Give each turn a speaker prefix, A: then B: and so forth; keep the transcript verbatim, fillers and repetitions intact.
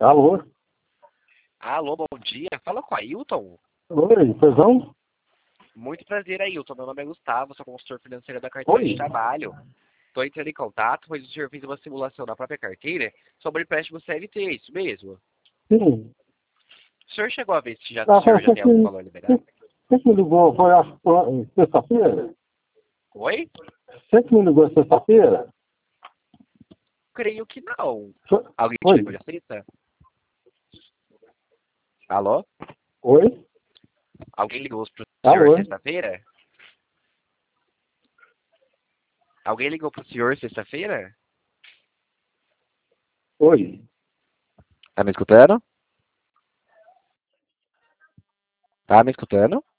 A: Alô?
B: Alô, bom dia. Fala com o Ailton.
A: Oi, perdão?
B: Muito prazer, Ailton. Meu nome é Gustavo, sou consultor financeiro da carteira
A: Oi?
B: de trabalho. Estou entrando em contato, pois o senhor fez uma simulação da própria carteira sobre empréstimo C L T, é isso mesmo?
A: Sim.
B: O senhor chegou a ver se já, o
A: Ah,
B: senhor já
A: você
B: tem algum
A: que,
B: valor liberado?
A: você você que me ligou, foi a sexta-feira?
B: Oi?
A: Você que me ligou sexta-feira?
B: Creio que não.
A: Foi-
B: Alguém te ligou
A: Oi?
B: de sexta? Alô?
A: Oi?
B: Alguém ligou pro senhor
A: Alô?
B: sexta-feira? Alguém ligou pro senhor sexta-feira?
A: Oi?
B: Tá me escutando? Tá me escutando?